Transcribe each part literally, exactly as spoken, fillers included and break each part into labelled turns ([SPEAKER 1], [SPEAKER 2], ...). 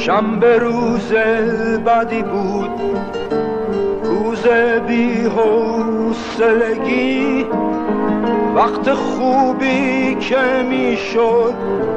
[SPEAKER 1] شنبه روز بدی بود، روز بی حوصلگی، وقت خوبی که میشد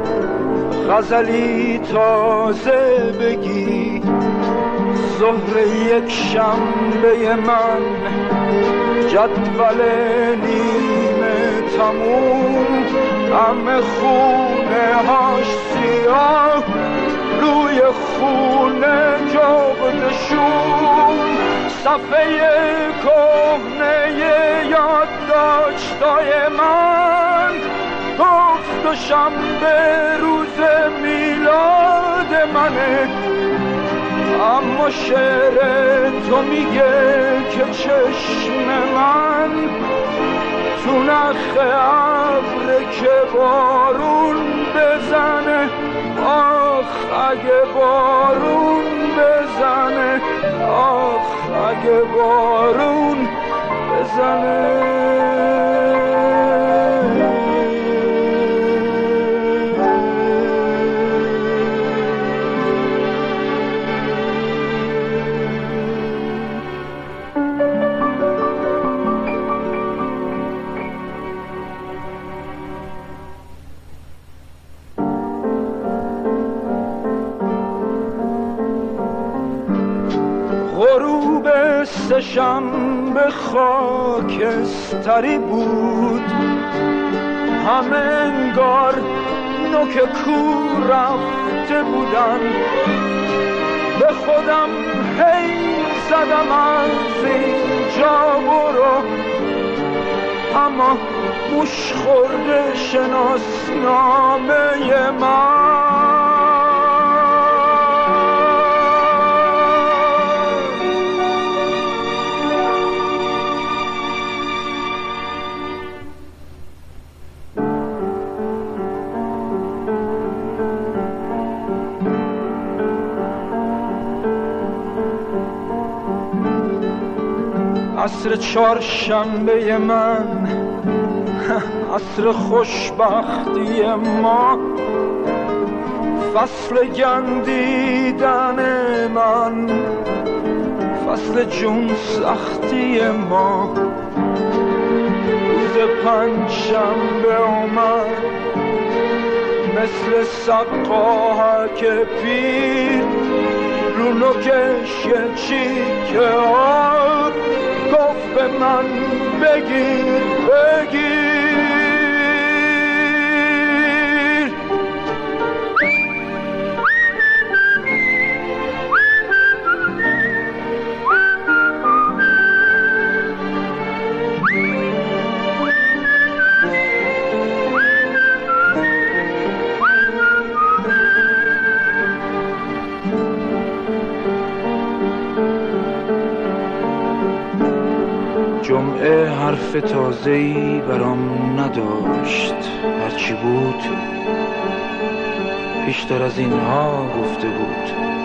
[SPEAKER 1] غزلی تازه بگی. ظهر یک شنبه من، جدول نیمه تموم، همه خونه هاش سیاه، روی خونه جغدشون، صفحه کهنه یادداشتای من گفت دوشنبه روز میلاد منه. اما شعر تو میگه که چشم من تو نخ ابر که بارون بزنه. آخ اگه بارون بزنه، آخ اگه بارون بزنه. غروب سه‌شنبه خاکستری بود، همه انگار نوک کور رفته بودن. به خودم هی زدم از اینجا برو، اما موش خورده شناسنامه من. عصر چهارشنبه من، عصر خوشبختی ما، فصل گندیدن من، فصل جون سختی ما. روز پنجشنبه اومد مثل سقاهک پیر، رو نوکش یه چیکه آب گفت به من بگیر بگیر. جمعه حرف تازه‌ای برام نداشت، هرچی بود پیشتر از اینها گفته بود.